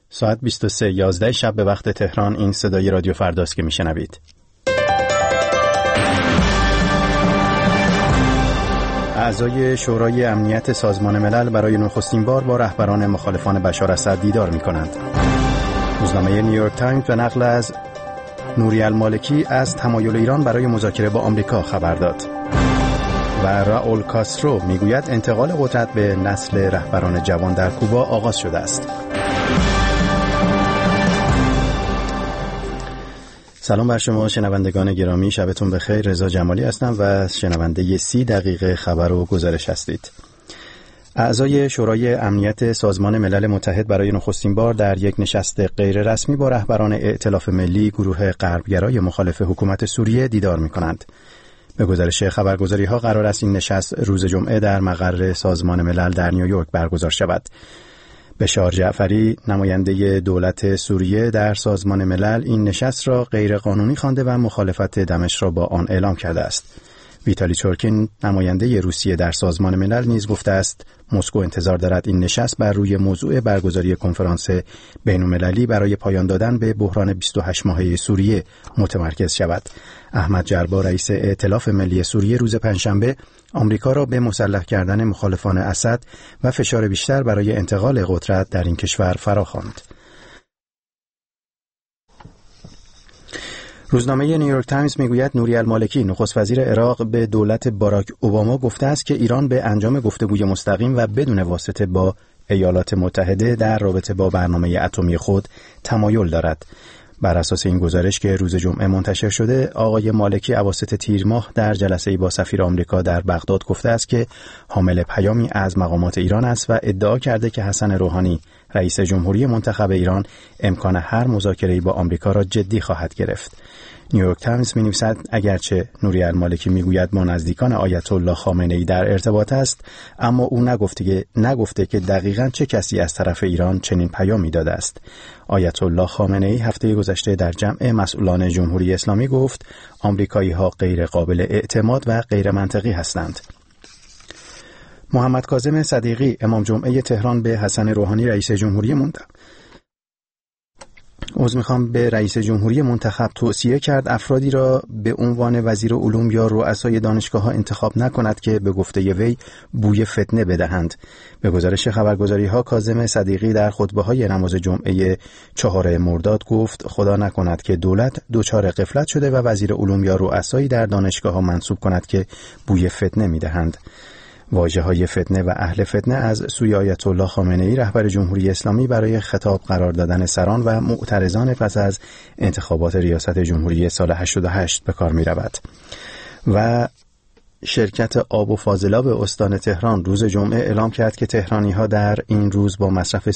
ساعت 23:11 شب به وقت تهران. این صدای رادیو فرداست که میشنوید. اعضای شورای امنیت سازمان ملل برای نخستین بار با رهبران مخالفان بشار اسد دیدار می‌کنند. روزنامه نیویورک تایمز به نقل از نوری المالکی از تمایل ایران برای مذاکره با آمریکا خبر داد. و راول کاسترو میگوید انتقال قدرت به نسل رهبران جوان در کوبا آغاز شده است. سلام بر شما شنوندگان گرامی، شبتون بخیر. رضا جمالی هستم و شنونده 30 دقیقه خبر و گزارش هستید. اعضای شورای امنیت سازمان ملل متحد برای نخستین بار در یک نشست غیر رسمی با رهبران ائتلاف ملی، گروه غربگرای مخالف حکومت سوریه دیدار می‌کنند. به گزارش خبرگزاری‌ها قرار است این نشست روز جمعه در مقر سازمان ملل در نیویورک برگزار شود. بشار جعفری، نماینده دولت سوریه در سازمان ملل، این نشست را غیرقانونی خوانده و مخالفت دمشق را با آن اعلام کرده است. ویتالی چورکین، نماینده روسیه در سازمان ملل، نیز گفته است مسکو انتظار دارد این نشست بر روی موضوع برگزاری کنفرانس بین‌المللی برای پایان دادن به بحران 28 ماهه سوریه متمرکز شود. احمد جربا، رئیس ائتلاف ملی سوریه، روز پنجشنبه آمریکا را به مسلح کردن مخالفان اسد و فشار بیشتر برای انتقال قدرت در این کشور فراخواند. روزنامه نیویورک تایمز میگوید نوری المالکی، نخست وزیر عراق، به دولت باراک اوباما گفته است که ایران به انجام گفتگوی مستقیم و بدون واسطه با ایالات متحده در رابطه با برنامه اتمی خود تمایل دارد. بر اساس این گزارش که روز جمعه منتشر شده، آقای مالکی اواسط تیر ماه در جلسه‌ای با سفیر آمریکا در بغداد گفته است که حامل پیامی از مقامات ایران است و ادعا کرده که حسن روحانی، رئیس جمهوری منتخب ایران، امکان هر مذاکره‌ای با آمریکا را جدی خواهد گرفت. نیویورک تایمز می‌نویسد اگرچه نوری المالکی میگوید با نزدیکان آیت الله خامنه‌ای در ارتباط است، اما او نگفته که دقیقاً چه کسی از طرف ایران چنین پیامی داده است. آیت الله خامنه‌ای هفته گذشته در جمع مسئولان جمهوری اسلامی گفت آمریکایی‌ها غیر قابل اعتماد و غیر منطقی هستند. محمد کاظم صدیقی، امام جمعه تهران، به حسن روحانی، رئیس جمهوری منتخب توصیه کرد افرادی را به عنوان وزیر علوم یا رؤسای دانشگاه‌ها انتخاب نکند که به گفته وی بوی فتنه بدهند. به گزارش خبرگزاری‌ها کاظم صدیقی در خطبه‌های نماز جمعه 4 مرداد گفت خدا نکند که دولت دچار غفلت شده و وزیر علوم یا رؤسایی در دانشگاه‌ها منصوب کند که بوی فتنه می‌دهند. واژه‌های فتنه و اهل فتنه از سوی آیت الله خامنه‌ای، رهبر جمهوری اسلامی، برای خطاب قرار دادن سران و معترضان پس از انتخابات ریاست جمهوری سال 88 به کار می‌رود. و شرکت آب و فاضلاب استان تهران روز جمعه اعلام کرد که تهرانی‌ها در این روز با مصرف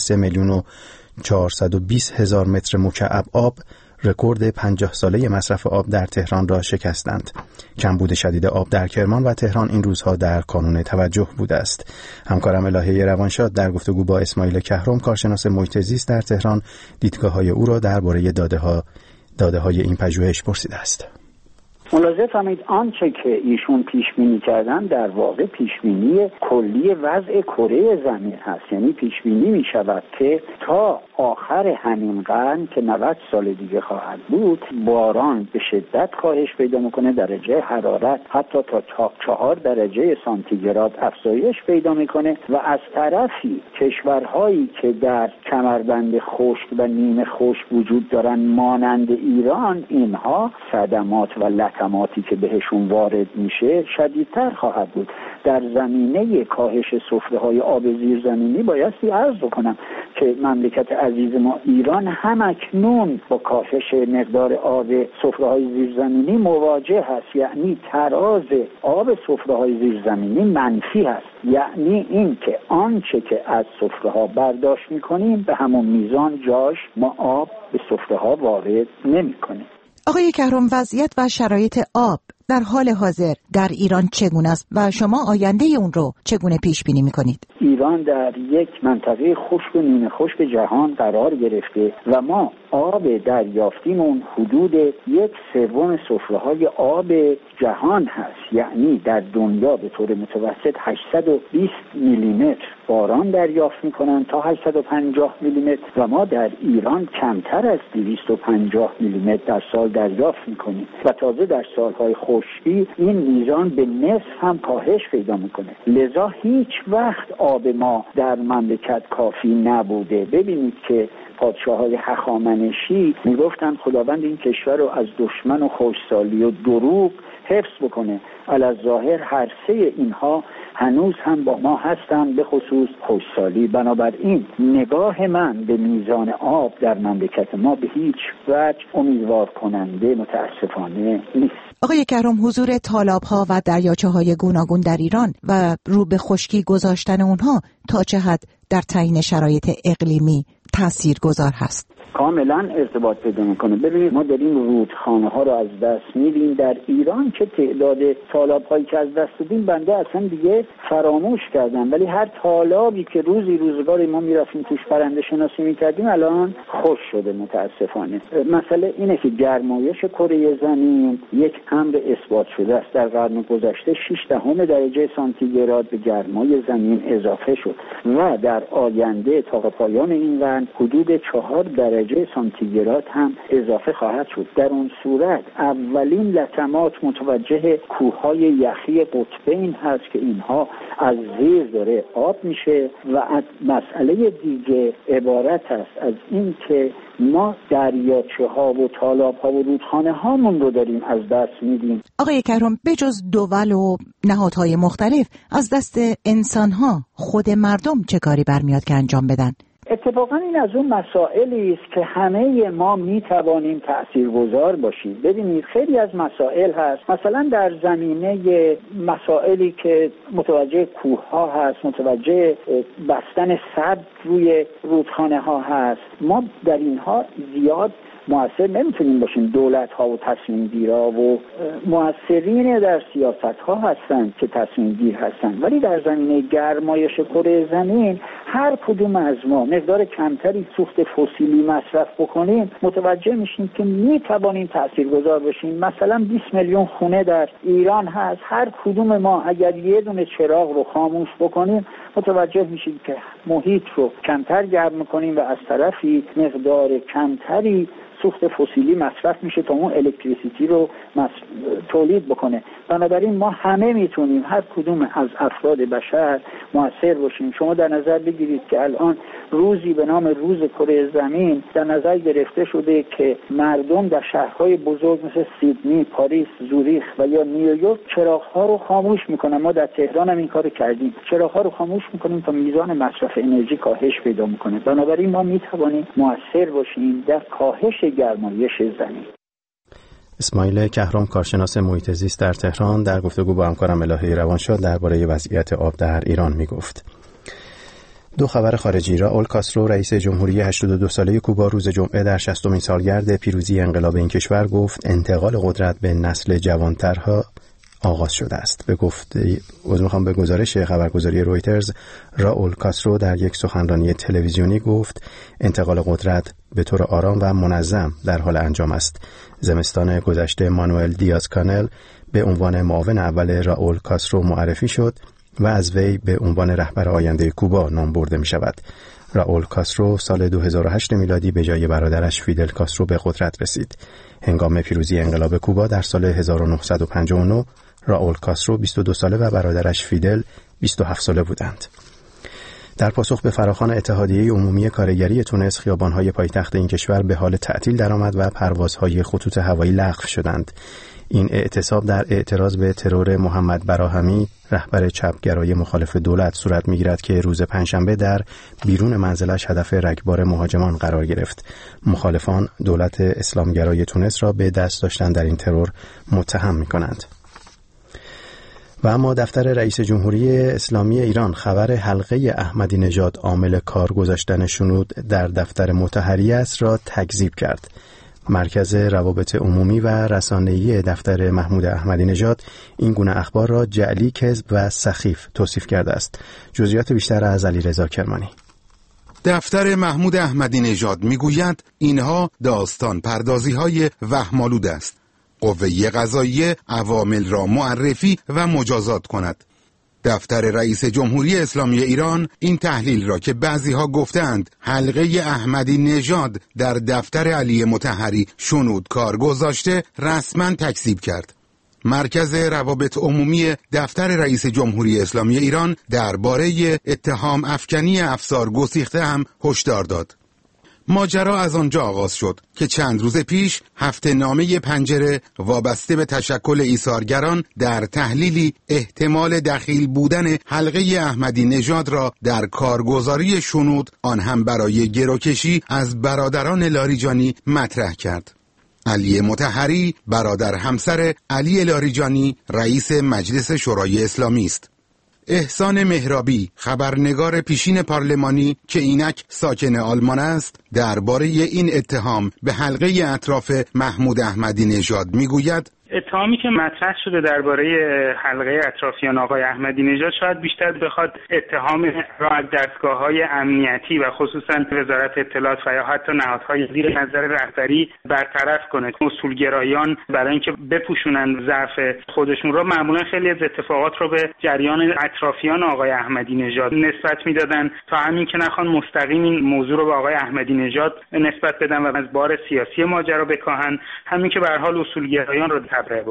3,420,000 متر مکعب آب رکورد 50 ساله مصرف آب در تهران را شکستند. کمبود شدید آب در کرمان و تهران این روزها در کانون توجه بوده است. همکارم الهه روانشاد در گفتگو با اسماعیل کهرم، کارشناس محیط زیست در تهران، دیدگاه‌های او را درباره داده‌های این پژوهش پرسیده است. ملاحظه فرمایید آنچه که ایشون پیش بینی کردن در واقع پیش بینی کلی وضع کره زمین هست. یعنی پیش بینی می شود که تا آخر همین قرن که 90 سال دیگه خواهد بود، باران به شدت کاهش پیدا میکنه، درجه حرارت حتی تا 4 درجه سانتیگراد افزایش پیدا میکنه و از طرفی کشورهایی که در کمربند خشک و نیمه خشک وجود دارن مانند ایران، اینها صدمات و لطماتی که بهشون وارد میشه شدیدتر خواهد بود. در زمینه کاهش سفره‌های آب زیرزمینی بایستی عرض بکنم که مملکت عزیز ما ایران هم اکنون با کاهش مقدار آب سفره‌های زیرزمینی مواجه هست. یعنی تراز آب سفره‌های زیرزمینی منفی هست. یعنی این که آنچه که از سفره‌ها برداشت می‌کنیم به همون میزان جاش ما آب به سفره‌ها وارد نمی‌کنیم. آقای کهرم، وضعیت و شرایط آب در حال حاضر در ایران چگونه است و شما آینده اون رو چگونه پیش بینی می‌کنید؟ ایران در یک منطقه خشک و نیمه خشک جهان قرار گرفته و ما آب دریافتیمون حدود 1/3 سفره‌های آب جهان هست. یعنی در دنیا به طور متوسط 820 میلیمتر باران دریافت میکنن تا 850 میلیمتر و ما در ایران کمتر از 250 میلیمتر در سال دریافت میکنیم و تازه در سالهای خشکی این میزان به نصف هم کاهش پیدا میکنه. لذا هیچ وقت آب ما در مملکت کافی نبوده. ببینید که پادشاه‌های هخامنشی میگفتن خداوند این کشور رو از دشمن و خشکسالی و دروغ حفظ بکنه. علاوه هر سه اینها هنوز هم با ما هستند، به خصوص خشکسالی. بنابراین نگاه من به میزان آب در مملکت ما به هیچ وجه امیدوار کننده متاسفانه نیست. آقای کهرم، حضور تالاب‌ها و دریاچه‌های گوناگون در ایران و رو به خشکی گذاشتن اونها تا چه حد در تعیین شرایط اقلیمی تاثیرگذار هست؟ کاملا ارتباط پیدا میکنه. ببینید ما داریم رودخانه ها رو از دست میدیم. در ایران که تعداد تالاب هایی که از دست دادیم بنده اصلا دیگه فراموش کردم، ولی هر تالابی که روزگار ما میرفتیم توش پرنده شناسی میکردیم الان خشک شده متاسفانه. مسئله اینه که گرمایش کره زمین یک امر اثبات شده است. در قرن گذشته 6 درجه سانتیگراد به گرمای زمین اضافه شد و در آینده تا پایان این قرن حدود 4 درجه سانتیگراد هم اضافه خواهد شد. در اون صورت اولین لطمات متوجه کوههای یخی قطبین هست که اینها از زیر داره آب میشه و مسئله دیگه عبارت است از این که ما دریاچه ها و تالاب ها و رودخانه هامون رو داریم از دست میدیم. آقای کهرم، بجز دول و نهادهای مختلف از دست انسان ها خود مردم چه کاری برمیاد که انجام بدن؟ اتفاقا این از اون مسائلی است که همه ما میتوانیم تاثیرگذار باشیم. ببینید خیلی از مسائل هست، مثلا در زمینه مسائلی که متوجه کوه ها هست، متوجه بستن سد روی رودخانه ها هست، ما در اینها زیاد مؤثر نمیتونیم باشیم. دولت ها و تصمیم گیرا و مؤثرین در سیاست ها هستند که تصمیم گیر هستند، ولی در زمینه گرمایش کره زمین هر کدوم از ما مقدار کمتری سوخت فسیلی مصرف بکنیم متوجه میشیم که میتوانیم تاثیرگذار باشیم. مثلا 20 میلیون خونه در ایران هست، هر کدوم ما اگر یه دونه چراغ رو خاموش بکنیم متوجه میشیم که محیط رو کمتر گرم میکنیم و از طرفی مقدار کمتری سوخت فسیلی مصرف میشه تا اون الکتریسیتی رو تولید بکنه. بنابراین ما همه میتونیم، هر کدوم از افراد بشر مؤثر باشیم. شما در نظر بگیرید که الان روزی به نام روز کره زمین در نظر گرفته شده که مردم در شهرهای بزرگ مثل سیدنی، پاریس، زوریخ و یا نیویورک چراغ‌ها رو خاموش میکنن. ما در تهران هم این کارو کردیم، چراغ‌ها رو خاموش میکنیم تا میزان مصرف انرژی کاهش پیدا میکنه. بنابراین ما میتوانیم مؤثر باشیم در کاهش گرمایش زمین. اسماعیل کهرم، کارشناس محیط زیست در تهران، در گفتگو با همکارم الهی روانشاد درباره وضعیت آب در ایران میگفت. دو خبر خارجی. راول کاسترو، رئیس جمهوری 82 ساله کوبا، روز جمعه در 60مین سالگرد پیروزی انقلاب این کشور گفت انتقال قدرت به نسل جوانترها آغاز شده است. به گزارش خبرگزاری رویترز، راول کاسترو در یک سخنرانی تلویزیونی گفت انتقال قدرت به طور آرام و منظم در حال انجام است. زمستان گذشته مانوئل دیاز کانل به عنوان معاون اول راول کاسترو معرفی شد و از وی به عنوان رهبر آینده کوبا نام برده می شود. راول کاسترو سال 2008 میلادی به جای برادرش فیدل کاسترو به قدرت رسید. هنگام پیروزی انقلاب کوبا در سال 1959 راول کاسترو 22 ساله و برادرش فیدل 27 ساله بودند. در پاسخ به فراخوان اتحادیه عمومی کارگری تونس، خیابان‌های پایتخت این کشور به حال تعطیل درآمد و پروازهای خطوط هوایی لغو شدند. این اعتصاب در اعتراض به ترور محمد براهمی، رهبر چپگرای مخالف دولت، صورت می‌گیرد که روز پنجشنبه در بیرون منزلش هدف رگبار مهاجمان قرار گرفت. مخالفان دولت اسلامگرای تونس را به دست داشتن در این ترور متهم می‌کنند. و اما دفتر رئیس جمهوری اسلامی ایران خبر حلقه احمدی نژاد عامل کار گذاشتن شنود در دفتر مطهری است را تکذیب کرد. مرکز روابط عمومی و رسانه‌ای دفتر محمود احمدی نژاد این گونه اخبار را جعلی، کذب و سخیف توصیف کرده است. جزئیات بیشتر از علیرضا کرمانی. دفتر محمود احمدی نژاد میگوید اینها داستان پردازی‌های وهم‌آلود است. قوه قضاییه عوامل را معرفی و مجازات کند. دفتر رئیس جمهوری اسلامی ایران این تحلیل را که بعضی‌ها گفتند حلقه احمدی نژاد در دفتر علی مطهری شنود کار گذاشته رسما تکذیب کرد. مرکز روابط عمومی دفتر رئیس جمهوری اسلامی ایران درباره اتهام افکنی افسار گسیخته هم هشدار داد. ماجرا از آنجا آغاز شد که چند روز پیش هفته نامه پنجره وابسته به تشکل ایثارگران در تحلیلی احتمال دخیل بودن حلقه احمدی نژاد را در کارگزاری شنود، آن هم برای گروکشی از برادران لاریجانی مطرح کرد. علی مطهری برادر همسر علی لاریجانی رئیس مجلس شورای اسلامی است. احسان مهرابی خبرنگار پیشین پارلمانی که اینک ساکن آلمان است درباره این اتهام به حلقه اطراف محمود احمدی نژاد میگوید اتهامی که مطرح شده درباره حلقه اطرافیان آقای احمدی نژاد شاید بیشتر بخواد اتهام را از دستگاه‌های امنیتی و خصوصا وزارت اطلاعات و یا حتی نهادهای زیر نظر رهبری برطرف کنه. اصولگرایان برای اینکه بپوشونن ضعف خودشون را معمولا خیلی از اتفاقات رو به جریان اطرافیان آقای احمدی نژاد نسبت میدادن تا همین که نخوان مستقیم این موضوع رو به آقای احمدی نژاد نسبت بدن و از بار سیاسی ماجرا بکاهن، همین که به هر حال اصولگرایان رو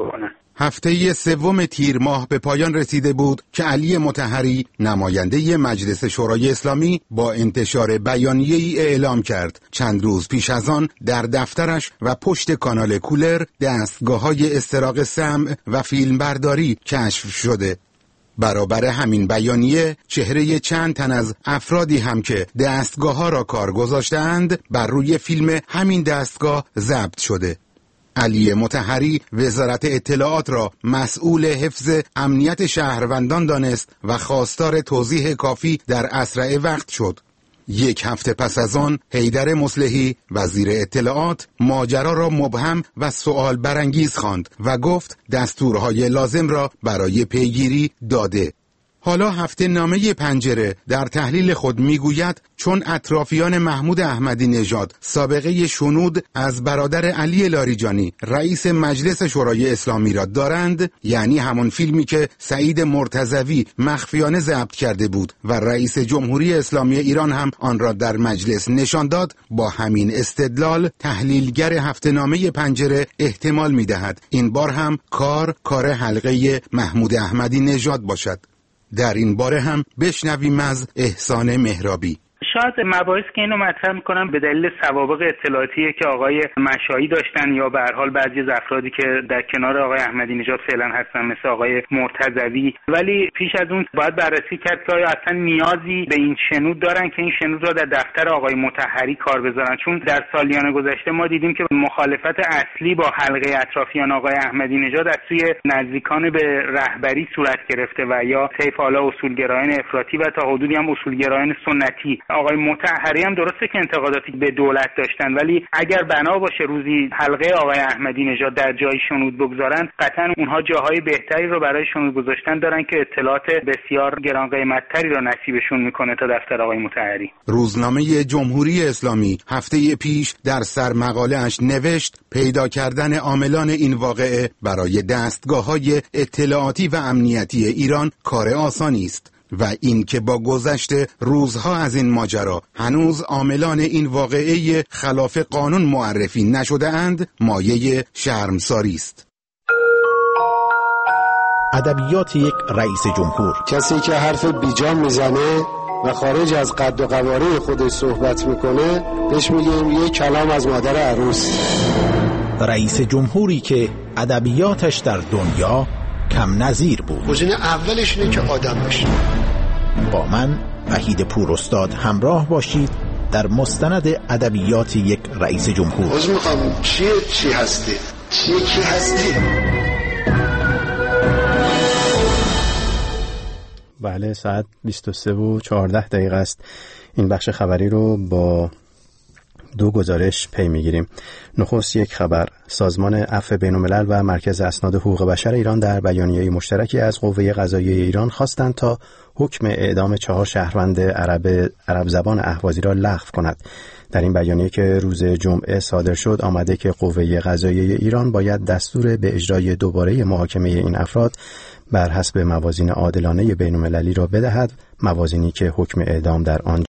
هفته سوم تیر ماه به پایان رسیده بود که علی مطهری نماینده مجلس شورای اسلامی با انتشار بیانیه‌ای اعلام کرد چند روز پیش از آن در دفترش و پشت کانال کولر دستگاه‌های استراق سمع و فیلمبرداری کشف شده. برابر همین بیانیه چهره چند تن از افرادی هم که دستگاه‌ها را کار گذاشتند بر روی فیلم همین دستگاه ضبط شده. علی مطهری وزارت اطلاعات را مسئول حفظ امنیت شهروندان دانست و خواستار توضیح کافی در اسرع وقت شد. یک هفته پس از آن حیدر مصلحی وزیر اطلاعات ماجرا را مبهم و سؤال برانگیز خواند و گفت دستورهای لازم را برای پیگیری داده. حالا هفته نامه پنجره در تحلیل خود میگوید چون اطرافیان محمود احمدی نژاد سابقه شنود از برادر علی لاریجانی رئیس مجلس شورای اسلامی را دارند، یعنی همان فیلمی که سعید مرتضوی مخفیانه ضبط کرده بود و رئیس جمهوری اسلامی ایران هم آن را در مجلس نشان داد، با همین استدلال تحلیلگر هفته نامه پنجره احتمال میدهد این بار هم کار حلقه محمود احمدی نژاد باشد. در این باره هم بشنویم از احسان مهرابی. شاید مباحث که اینو مطرح میکنم به دلیل سوابق اطلاعاتی که آقای مشایی داشتن یا به هر حال بعضی از افرادی که در کنار آقای احمدی نژاد فعلا هستن مثل آقای مرتضوی، ولی پیش از اون باید بررسی کرد که آیا اصلا نیازی به این شنود دارن که این شنود را در دفتر آقای مطهری کار بذارن، چون در سالیان گذشته ما دیدیم که مخالفت اصلی با حلقه اطرافیان آقای احمدی نژاد از سوی نزدیکان به رهبری صورت گرفته و یا طیف حالا اصولگرایان افراطی و تا حدودی هم اصولگرایان سنتی. آقای مطهری هم درسته که انتقاداتی به دولت داشتن، ولی اگر بنا باشه روزی حلقه آقای احمدی نژاد در جای شنود بگذارن، قطعا اونها جاهای بهتری رو برای شنود گذاشتن دارن که اطلاعات بسیار گران قیمت‌تری رو نصیبشون میکنه تا دفتر آقای مطهری. روزنامه جمهوری اسلامی هفته پیش در سرمقاله‌اش نوشت پیدا کردن عاملان این واقعه برای دستگاه‌های اطلاعاتی و امنیتی ایران کار آسانی است و این که با گذشت روزها از این ماجرا هنوز عاملان این واقعه خلاف قانون معرفی نشده اند مایه شرمساری است. ادبیات یک رئیس جمهور: کسی که حرف بیجا میزنه و خارج از قد و قواره خودش صحبت میکنه بهش میگیم یه کلام از مادر عروس. رئیس جمهوری که ادبیاتش در دنیا کم نظیر بود. گزینه اولش اینه که آدم باشه. با من وحید پوراستاد همراه باشید در مستند ادبیات یک رئیس جمهور. عذر میخوام چی هستی؟ کی هستی؟ بله، ساعت 23:14 است. این بخش خبری رو با دو گزارش پی میگیریم. نخست یک خبر: سازمان عفو بین‌الملل و مرکز اسناد حقوق بشر ایران در بیانیه مشترکی از قوه قضاییه ایران خواستند تا حکم اعدام 4 شهروند عرب زبان اهوازی را لغو کند. در این بیانیه که روز جمعه صادر شد آمده که قوه قضاییه ایران باید دستور به اجرای دوباره محاکمه این افراد بر حسب موازین عادلانه بین‌المللی را بدهد، موازینی که حکم اعدام در آن